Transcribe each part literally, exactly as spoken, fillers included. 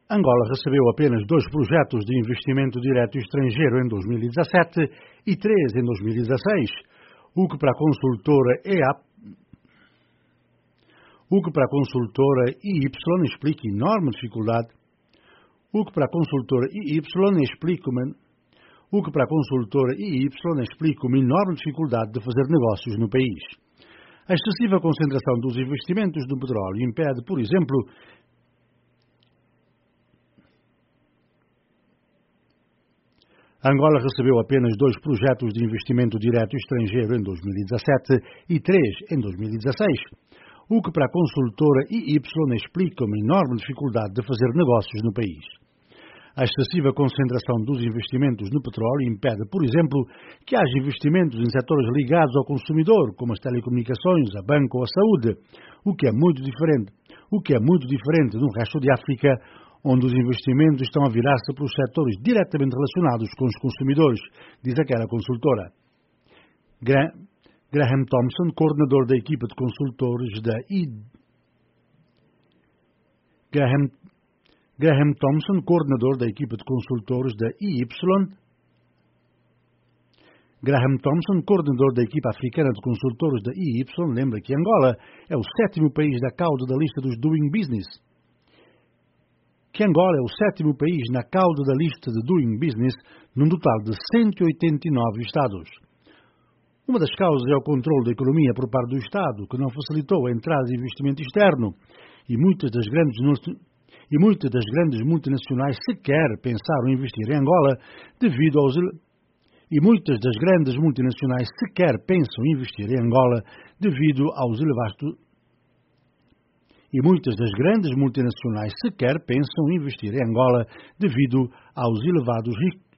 Angola recebeu apenas dois projetos de investimento direto estrangeiro em dois mil e dezassete e três em dois mil e dezasseis, o que para a consultora E A P o que para a consultora I Y explica enorme dificuldade, o que para a consultora I Y explica uma, o que para a consultora I Y explica uma enorme dificuldade de fazer negócios no país. A excessiva concentração dos investimentos no petróleo impede, por exemplo, Angola recebeu apenas dois projetos de investimento direto estrangeiro em dois mil e dezassete e três em dois mil e dezasseis, o que para a consultora I Y explica uma enorme dificuldade de fazer negócios no país. A excessiva concentração dos investimentos no petróleo impede, por exemplo, que haja investimentos em setores ligados ao consumidor, como as telecomunicações, a banco ou a saúde, o que é muito diferente, o que é muito diferente no resto de África, onde os investimentos estão a virar-se para os setores diretamente relacionados com os consumidores, diz aquela consultora. Graham Thompson, coordenador da equipa de consultores da I... Graham, Graham Thompson, coordenador da equipa de consultores da I Y... Graham Thompson, coordenador da equipa africana de consultores da I Y, lembra que Angola é o sétimo país da cauda da lista dos Doing Business. que Angola é o sétimo país na cauda da lista de Doing Business, num total de cento e oitenta e nove Estados. Uma das causas é o controle da economia por parte do Estado, que não facilitou a entrada de investimento externo, e muitas das grandes, e muitas das grandes multinacionais sequer pensaram em investir em Angola devido aos e muitas das grandes multinacionais sequer pensam em investir em Angola devido aos elevados e muitas das grandes multinacionais sequer pensam em investir em Angola devido aos elevados riscos.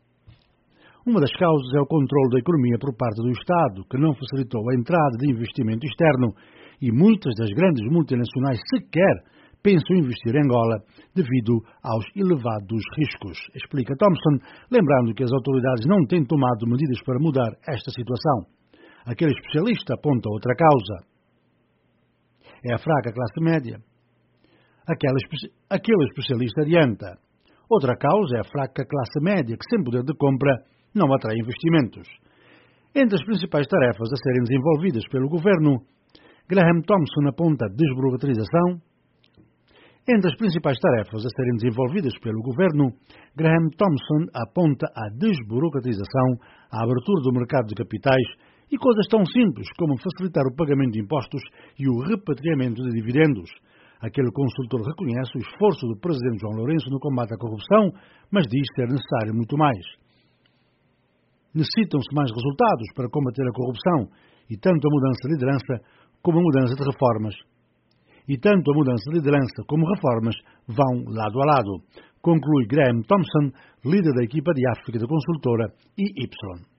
Uma das causas é o controle da economia por parte do Estado, que não facilitou a entrada de investimento externo, e muitas das grandes multinacionais sequer pensam em investir em Angola devido aos elevados riscos, explica Thompson, lembrando que as autoridades não têm tomado medidas para mudar esta situação. Aquele especialista aponta outra causa. É a fraca classe média. Aquela, aquele especialista adianta. Outra causa é a fraca classe média, que sem poder de compra não atrai investimentos. Entre as principais tarefas a serem desenvolvidas pelo governo, Graham Thompson aponta a desburocratização. Entre as principais tarefas a serem desenvolvidas pelo governo, Graham Thompson aponta a desburocratização, a abertura do mercado de capitais e coisas tão simples como facilitar o pagamento de impostos e o repatriamento de dividendos. Aquele consultor reconhece o esforço do presidente João Lourenço no combate à corrupção, mas diz ser necessário muito mais. Necessitam-se mais resultados para combater a corrupção, e tanto a mudança de liderança como a mudança de reformas. E tanto a mudança de liderança como reformas vão lado a lado, conclui Graham Thompson, líder da equipa de África da consultora I Y.